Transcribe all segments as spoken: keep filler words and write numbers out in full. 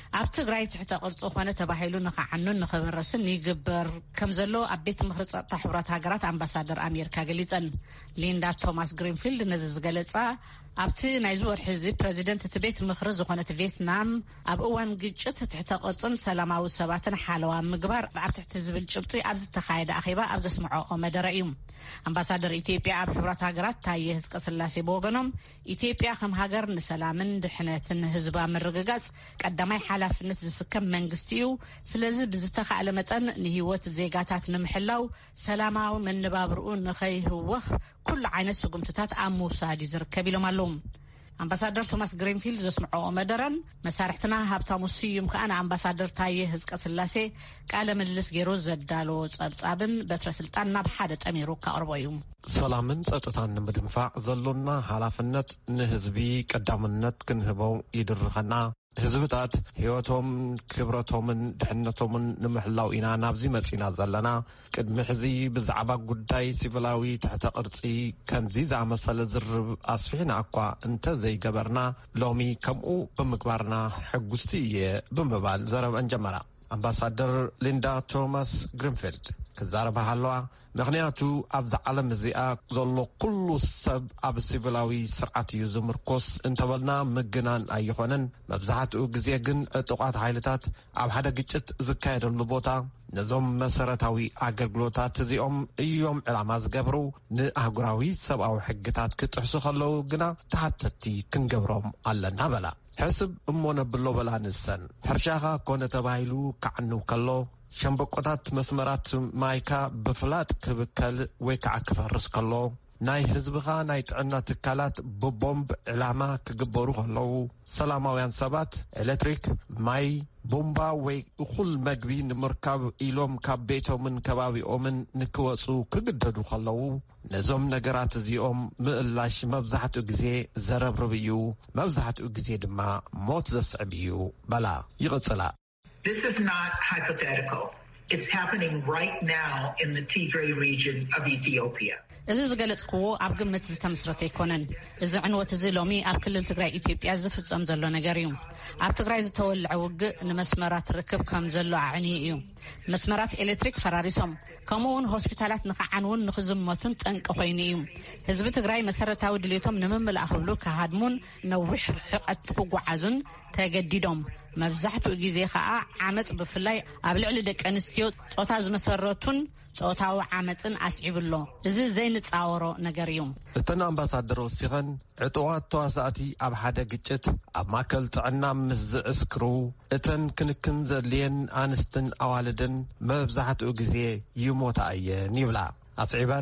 ኣብ ትግራይ ትሕተ ቅርጽ ኾነ ተባሂሉ ንኸዓኑን ንኸበረስን ይግበር ከም ዘሎ ኣብ ቤት ምኽሪ ጸጥታ ሕብረት ሃገራት ኣምባሳደር ኣሜሪካ ገሊጸን ሊንዳ ቶማስ ግሪንፊልድ ነዚ ዝገለጻ ኣብቲ ናይ ዝወርሒ እዚ ፕሬዚደንት እቲ ቤት ምኽሪ ዝኾነት ቪየትናም ኣብ እዋን ግጭት ትሕተ ቅርጽን ሰላማዊ ሰባትን ሓለዋ ምግባር ኣብ ትሕቲ ዝብል ጭብጢ ኣብ ዝተኻየደ ኣኼባ ኣብ ዘስምዖ መደረ እዩ ኣምባሳደር ኢትዮጵያ ኣብ ሕብረት ሃገራት ታየ ህዝቀስላሴ በወገኖም ኢትዮጵያ ከም ሃገር ንሰላምን ድሕነትን ህዝባ ምርግጋጽ ቀዳማይ ሓላፍነት ዝስከም መንግስቲ እዩ ስለዚ ብዝተኻእለ መጠን ንህይወት ዜጋታት ንምሕላው ሰላማዊ መነባብርኡ ንኸይህወኽ ኩሉ ዓይነት ስጉምትታት ኣብ ምውሳድ ይዝርከብ ኢሎም ኣለዉ ኣምባሳደር ቶማስ ግሪንፊልድ ዘስምዖ መደረን መሳርሕትና ሃብታሙ ስዩም ከኣነ ኣምባሳደር ታየ ህዝቀስላሴ ቃለ ምልልስ ገይሩ ዘዳሎ ጸብጻብን በትረ ስልጣን ናብ ሓደ ጠሚሩ ካቅርቦ እዩ ሰላምን ጸጥታን ንምድንፋዕ ዘሎና ሓላፍነት ንህዝቢ ቀዳምነት ክንህበው ይድርኸና ህዝብታት ህይወቶም ክብረቶምን ድሕነቶምን ንምሕላው ኢና ናብዚ መጺና ዘለና ቅድሚ ሕዚ ብዛዕባ ጉዳይ ሲቪላዊ ትሕተ ቅርጺ ከምዚ ዝኣመሰለ ዝርብ ኣስፊሕና እኳ እንተ ዘይገበርና ሎሚ ከምኡ ብምግባርና ሕጉስቲ እየ ብምባል ዘረብአን ጀመራ ኣምባሳደር ሊንዳ ቶማስ ግሪንፊልድ ክዛረባ ሃለዋ ምክንያቱ ኣብዚ ዓለም እዚኣ ዘሎ ኩሉ ሰብ ኣብ ሲቪላዊ ስርዓት እዩ ዝምርኮስ እንተበልና ምግናን ኣይኾነን መብዛሕትኡ ግዜ ግን ዕጡቃት ሓይልታት ኣብ ሓደ ግጭት ዝካየደሉ ቦታ ነዞም መሰረታዊ ኣገልግሎታት እዚኦም እዮም ዕላማ ዝገብሩ ንኣህጉራዊ ሰብኣዊ ሕግታት ክጥሕሱ ከለዉ ግና ተሓተቲ ክንገብሮም ኣለና በላ ሕስብ እሞ ነብሎ በላ ንሰን ሕርሻኻ ኮነ ተባሂሉ ክዓኑ ከሎ ሸምበቆታት መስመራት ማይካ ብፍላጥ ክብከል ወይ ከዓ ክፈርስ ከሎ ናይ ህዝብኻ ናይ ጥዕና ትካላት ብቦምብ ዕላማ ክግበሩ ከለዉ ሰላማውያን ሰባት ኤሌክትሪክ ማይ ቦምባ ወይ እኹል መግቢ ንምርካብ ኢሎም ካብ ቤቶምን ከባቢኦምን ንክወፁ ክግደዱ ከለዉ ነዞም ነገራት እዚኦም ምእላሽ መብዛሕትኡ ግዜ ዘረብርብ እዩ መብዛሕትኡ ግዜ ድማ ሞት ዘስዕብ እዩ በላ ይቕጽላ This is not hypothetical. It's happening right now in the Tigray region of Ethiopia. እዚ ዝገለጽክዎ ኣብ ግምት ዝተመስረተ ይኮነን እዚ ዕንወት እዚ ሎሚ ኣብ ክልል ትግራይ ኢትዮጵያ ዝፍጸም ዘሎ ነገር እዩ ኣብ ትግራይ ዝተወልዐ ውግእ ንመስመራት ርክብ ከም ዘሎ ኣዕኒ እዩ መስመራት ኤሌክትሪክ ፈራሪሶም ከምኡውን ሆስፒታላት ንኸዓንውን ንኽዝመቱን ጠንቂ ኮይኑ እዩ ህዝቢ ትግራይ መሰረታዊ ድሌቶም ንምምላእ ክብሉ ካሃድሙን ነዊሕ ርሕቀት ክጓዓዙን ተገዲዶም መብዛሕትኡ ግዜ ከዓ ዓመጽ ብፍላይ ኣብ ልዕሊ ደቂ ኣንስትዮ ጾታ ዝመሰረቱን ጾታዊ ዓመጽን ኣስዒብሎ እዚ ዘይንጻወሮ ነገር እዩ እተን ኣምባሳደር ወሲኸን ዕጡዋት ተዋሳእቲ ኣብ ሓደ ግጭት ኣብ ማእከል ጥዕና ምስ ዝዕስክሩ እተን ክንክን ዘድልየን ኣንስትን ኣዋልድን መብዛሕትኡ ግዜ ይሞታ እየን ይብላ ኣስዒበን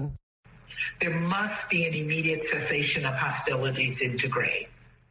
There must be an immediate cessation of hostilities in Tigray.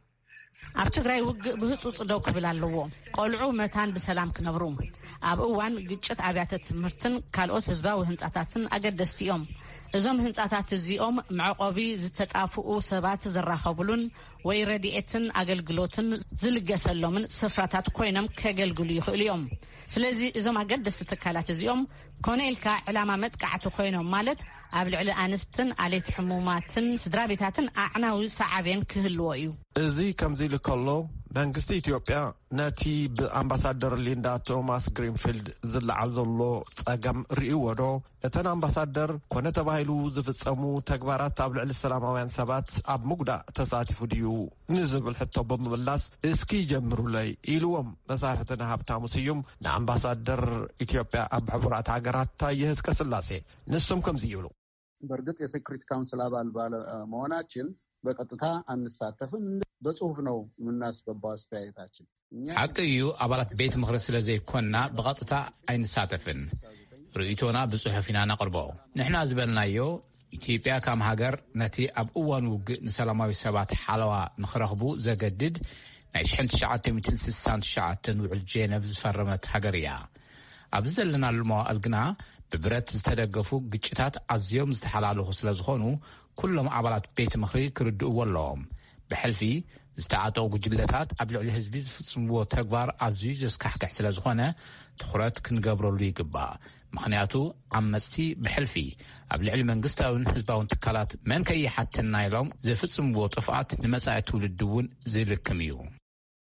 ኣብ ትግራይ ውግእ ብህጹጽ ደው ክብል ኣለዎ ቆልዑ መታን ብሰላም ክነብሩ ኣብ እዋን ግጭት ኣብያተ ትምህርትን ካልኦት ህዝባዊ ህንጻታትን ኣገደስቲ እዮም እዞም ህንጻታት እዚኦም መዕቆቢ ዝተጣፍኡ ሰባት ዝራኸቡሉን ወይ ረድኤትን ኣገልግሎትን ዝልገሰሎምን ስፍራታት ኮይኖም ከገልግሉ ይኽእሉ እዮም ስለዚ እዞም ኣገደስቲ ትካላት እዚኦም ኮነ ኢልካ ዕላማ መጥቃዕቲ ኮይኖም ማለት ኣብ ልዕሊ ኣንስትን ኣሌት ሕሙማትን ስድራ ቤታትን ኣዕናዊ ሰዓብን ክህልዎ እዩ እዚ ከምዚ ኢሉ ከሎ መንግስቲ ኢትዮጵያ ነቲ ብኣምባሳደር ሊንዳ ቶማስ ግሪንፊልድ ዝለዓል ዘሎ ጸገም ርእይዎ ዶ እተን ኣምባሳደር ኮነ ተባሂሉ ዝፍጸሙ ተግባራት ኣብ ልዕሊ ሰላማውያን ሰባት ኣብ ምጉዳእ ተሳቲፉ ድዩ ንዝብል ሕቶ ብምምላስ እስኪ ጀምሩለይ ኢልዎም መሳርሕትና ሃብታሙ ስዩም ንኣምባሳደር ኢትዮጵያ ኣብ ሕቡራት ሃገራት ታየ ህዝቀስላሴ ንሶም ከምዚ ይብሉ በርግጥ የሴኩሪቲ ካውንስል አባል ባለመሆናችን በቀጥታ አንሳተፍም በጽሁፍ ነው የምናስገባው አስተያየታችን ሐቅ እዩ አባላት ቤት ምክር ስለዘይኮንና በቀጥታ አይንሳተፍን ርኢቶና በጽሁፍ ኢና ነቅርቦ ንሕና ዝበልናዮ ኢትዮጵያ ከም ሃገር ነቲ ኣብ እዋን ውግእ ንሰላማዊ ሰባት ሓለዋ ንኽረኽቡ ዘገድድ ናይ ألف وتسعمائة وستة وتسعين ውዕል ጄኔቭ ዝፈረመት ሃገር እያ ኣብዚ ዘለናሉ መዋዕል ግና ብብረት ዝተደገፉ ግጭታት ኣዝዮም ዝተሓላለኹ ስለ ዝኾኑ ኩሎም ኣባላት ቤት ምኽሪ ክርድእዎ ኣለዎም ብሕልፊ ዝተዓጠቑ ጉጅለታት ኣብ ልዕሊ ህዝቢ ዝፍጽምዎ ተግባር ኣዝዩ ዘስካሕክሕ ስለ ዝኾነ ትኹረት ክንገብረሉ ይግባእ ምክንያቱ ዓመጽቲ ብሕልፊ ኣብ ልዕሊ መንግስታውን ህዝባውን ትካላት መን ከይሓትና ኢሎም ዝፍጽምዎ ጥፍኣት ንመጻኢ ትውልድ እውን ዝልክም እዩ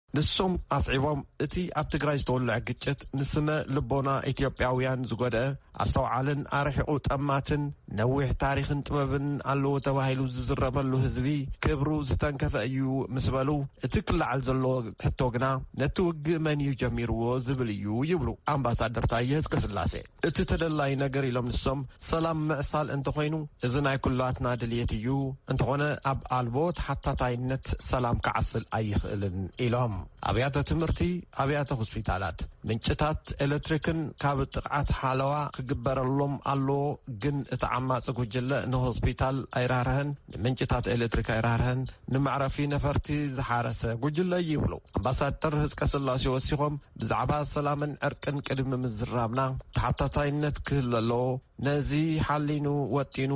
ንሶም ኣስዒቦም እቲ ኣብ ትግራይ ዝተወልዐ ግጭት ንስነ ልቦና ኢትዮጵያውያን ዝጎድአ ኣስተውዓልን ኣርሒቑ ጠማትን ነዊሕ ታሪክን ጥበብን ኣለዎ ተባሂሉ ዝዝረበሉ ህዝቢ ክብሩ ዝተንከፈ እዩ ምስ በሉ እቲ ክላዓል ዘሎ ሕቶ ግና ነቲ ውግእ መን እዩ ጀሚርዎ ዝብል እዩ ይብሉ ኣምባሳደር ታየ ኣጽቀሥላሴ። እቲ ተደላይ ነገር ኢሎም ንሶም ሰላም ምዕሳል እንተኾይኑ እዚ ናይ ኩላትና ድልየት እዩ እንተኾነ ኣብ ኣልቦ ተሓታታይነት ሰላም ክዓስል ኣይኽእልን ኢሎም ኣብያተ ትምህርቲ ኣብያተ ሆስፒታላት ምንጭታት ኤሌክትሪክን ካብ ጥቕዓት ሓለዋ ክግበረሎም ኣሎ ግን እቲ ዓማጽ ጉጅለ ንሆስፒታል ኣይራርህን ንምንጭታት ኤሌክትሪክ ኣይራርህን ንማዕረፊ ነፈርቲ ዝሓረሰ ጉጅለ ይብሉ ኣምባሳደር ኣጽቀሥላሴ ወሲኾም ብዛዕባ ሰላምን ዕርቅን ቅድሚ ምዝራብና ተሓታታይነት ክህልሎ ነዚ ሓሊኑ ወጢኑ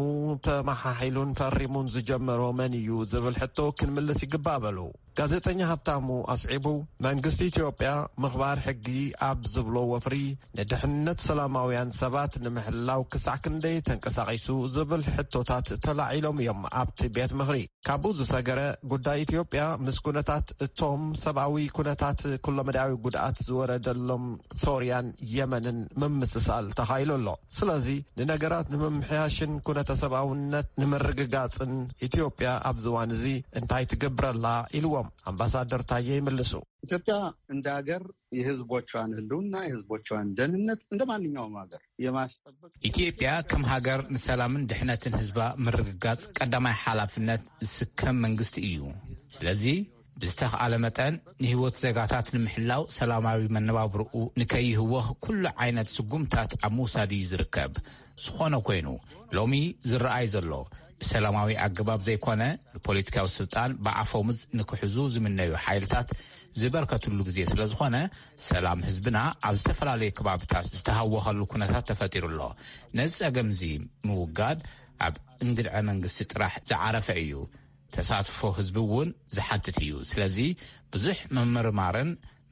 ተመሓሒሉን ፈሪሙን ዝጀመሮ መን እዩ ዝብል ሕቶ ክንምልስ ይግባእ በሉ። ጋዜጠኛ ሃብታሙ ኣስዒቡ መንግስቲ ኢትዮጵያ ምኽባር ሕጊ ኣብ ዝብሎ ወፍሪ ንድሕንነት ሰላማውያን ሰባት ንምሕላው ክሳዕ ክንደይ ተንቀሳቒሱ ዝብል ሕቶታት ተላዒሎም እዮም ኣብቲ ቤት ምኽሪ። ካብኡ ዝሰገረ ጉዳይ ኢትዮጵያ ምስ ኩነታት እቶም ሰብኣዊ ኩነታት ኩሎመዳዊ ጉድኣት ዝወረደሎም ሶርያን የመንን ምምስሳል ተኻይሉ ኣሎ። ስለዚ ንነገራት ንምምሕያሽን ኩነተ ሰብኣውነት ንምርግጋጽን ኢትዮጵያ ኣብ ዝዋን እዚ እንታይ ትገብረላ ኢልዎም አምባሳደር ታዬ ይመልሱ። ኢትዮጵያ እንደ ሀገር የህዝቦቿን ህልውና የህዝቦቿን ደህንነት እንደ ማንኛውም ሀገር የማስጠበቅ ኢትዮጵያ ከም ሀገር ንሰላምን ድሕነትን ህዝባ ምርግጋጽ ቀዳማይ ሓላፍነት ዝስከም መንግስቲ እዩ። ስለዚ ብዝተኽኣለ መጠን ንህይወት ዜጋታት ንምሕላው ሰላማዊ መነባብርኡ ንከይህወኽ ኩሉ ዓይነት ስጉምታት ኣብ ምውሳድ እዩ ዝርከብ። ዝኾነ ኮይኑ ሎሚ ዝረአይ ዘሎ ብሰላማዊ ኣገባብ ዘይኮነ ፖለቲካዊ ስልጣን ብዓፎምዝ ንክሕዙ ዝምነዩ ሓይልታት ዝበርከትሉ ግዜ ስለ ዝኾነ ሰላም ህዝብና ኣብ ዝተፈላለየ ከባቢታት ዝተሃወኸሉ ኩነታት ተፈጢሩሎ ነዚ ጸገም እዚ ምውጋድ ኣብ እንግድዐ መንግስቲ ጥራሕ ዝዓረፈ እዩ። ተሳትፎ ህዝቢ እውን ዝሓትት እዩ። ስለዚ ብዙሕ መምርማርን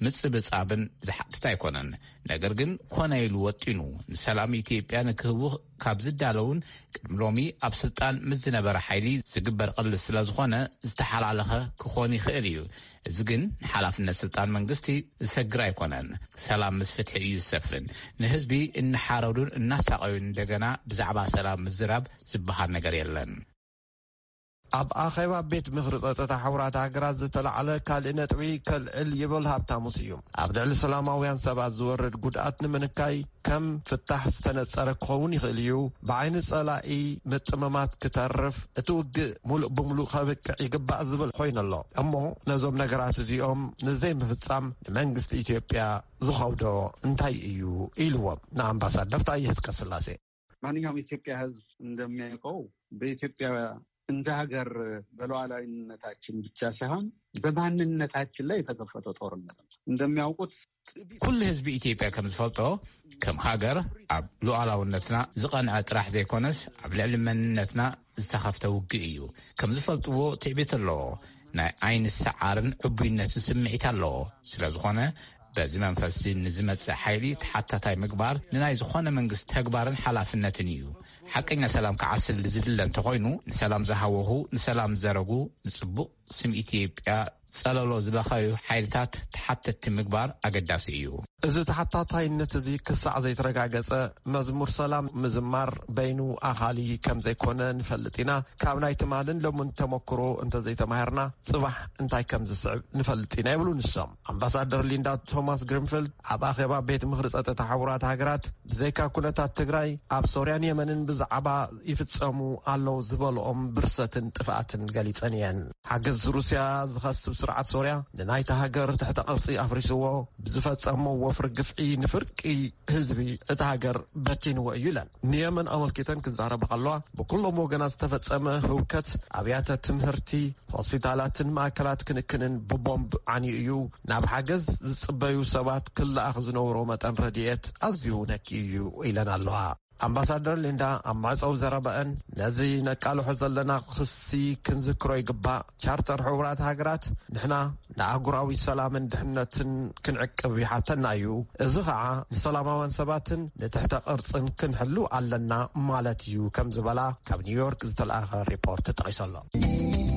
ምጽብጻብን ዝሓትት ኣይኮነን። ነገር ግን ኮነ ኢሉ ወጢኑ ንሰላም ኢትዮጵያ ንክህውኽ ካብ ዝዳለውን ቅድሚ ሎሚ ኣብ ስልጣን ምስ ዝነበረ ሓይሊ ዝግበር ቅልስ ስለ ዝኾነ ዝተሓላለኸ ክኾን ይኽእል እዩ። እዚ ግን ንሓላፍነት ስልጣን መንግስቲ ዝሰግር ኣይኮነን። ሰላም ምስ ፍትሒ እዩ ዝሰፍን። ንህዝቢ እናሓረዱን እናሳቀዩን እንደገና ብዛዕባ ሰላም ምዝራብ ዝበሃል ነገር የለን። ኣብ ኣኼባ ቤት ምኽሪ ጸጥታ ሕቡራት ሃገራት ዝተለዓለ ካልእ ነጥቢ ከልዕል ይብል ሃብታሙስ እዩ። ኣብ ልዕሊ ሰላማውያን ሰባት ዝወርድ ጉድኣት ንምንካይ ከም ፍታሕ ዝተነጸረ ክኸውን ይኽእል እዩ። ብዓይኒ ጸላኢ ምጥምማት ክተርፍ እቲ ውግእ ሙሉእ ብምሉእ ከብቅዕ ይግባእ ዝብል ኮይኑ ኣሎ እሞ ነዞም ነገራት እዚኦም ንዘይ ምፍጻም ንመንግስቲ ኢትዮጵያ ዝኸብዶ እንታይ እዩ ኢልዎም ንኣምባሳደር ታዬ አጽቀሥላሴ። ማንኛውም ኢትዮጵያ ህዝብ እንደሚያውቀው በኢትዮጵያ እንደ ሀገር በሉዓላዊነታችን ብቻ ሳይሆን በማንነታችን ላይ የተከፈተ ጦርነት ነው። እንደሚያውቁት ኩሉ ህዝቢ ኢትዮጵያ ከም ዝፈልጦ ከም ሀገር ኣብ ሉዓላውነትና ዝቐንዐ ጥራሕ ዘይኮነስ ኣብ ልዕሊ መንነትና ዝተኸፍተ ውግእ እዩ። ከም ዝፈልጥዎ ትዕቢት ኣለዎ። ናይ ዓይኒ ሰዓርን ዕቡይነትን ስምዒት ኣለዎ። ስለ ዝኾነ በዚ መንፈስ ንዝመጽእ ሓይሊ ተሓታታይ ምግባር ንናይ ዝኾነ መንግስቲ ተግባርን ሓላፍነትን እዩ። ሓቀኛ ሰላም ክዓስል ዝድለ እንተኾይኑ ንሰላም ዝሃወኹ ንሰላም ዘረጉ ንጽቡቕ ስም ኢትዮጵያ ጸለሎ ዝለኻዩ ሓይልታት ተሓተቲ ምግባር ኣገዳሲ እዩ። እዚ ተሓታታይነት እዚ ክሳዕ ዘይተረጋገጸ መዝሙር ሰላም ምዝማር በይኑ ኣኻሊ ከም ዘይኮነ ንፈልጥ ኢና። ካብ ናይ ትማልን ሎምን ተመክሮ እንተዘይተማሂርና ጽባሕ እንታይ ከም ዝስዕብ ንፈልጥ ኢና ይብሉ ንሶም። ኣምባሳደር ሊንዳ ቶማስ ግሪንፊልድ ኣብ ኣኼባ ቤት ምኽሪ ጸጥታ ሕቡራት ሃገራት ብዘይካ ኩነታት ትግራይ ኣብ ሶርያን የመንን ብዛዕባ ይፍጸሙ ኣለዉ ዝበልኦም ብርሰትን ጥፍኣትን ገሊጸን እየን። ሓገዝ ሩስያ ዝኸስብ ስርዓት ሶርያ ንናይቲ ሃገር ትሕተ ቅርጺ ኣፍሪስዎ ብዝፈጸሞ ወፍሪ ግፍዒ ንፍርቂ ህዝቢ እቲ ሃገር በቲንዎ እዩ ኢለን ንየመን ኣመልኪተን ክዛረባ ከለዋ ብኩሎም ወገናት ዝተፈጸመ ህውከት ኣብያተ ትምህርቲ ሆስፒታላትን ማእከላት ክንክንን ብቦምብ ዓንዩ እዩ ናብ ሓገዝ ዝጽበዩ ሰባት ክለኣኽ ዝነብሮ መጠን ረድኤት ኣዝዩ ነኪ እዩ ኢለን ኣለዋ። ኣምባሳደር ሊንዳ ኣብ ማዕፀው ዘረበአን ነዚ ነቃልሖ ዘለና ክሲ ክንዝክሮ ይግባእ። ቻርተር ሕቡራት ሃገራት ንሕና ንኣህጉራዊ ሰላምን ድሕነትን ክንዕቅብ ይሓተና እዩ። እዚ ከዓ ንሰላማውያን ሰባትን ንትሕተ ቅርጽን ክንሕሉ ኣለና ማለት እዩ ከም ዝበላ ካብ ኒውዮርክ ዝተለኣኸ ሪፖርት ተጠቂሰሎ።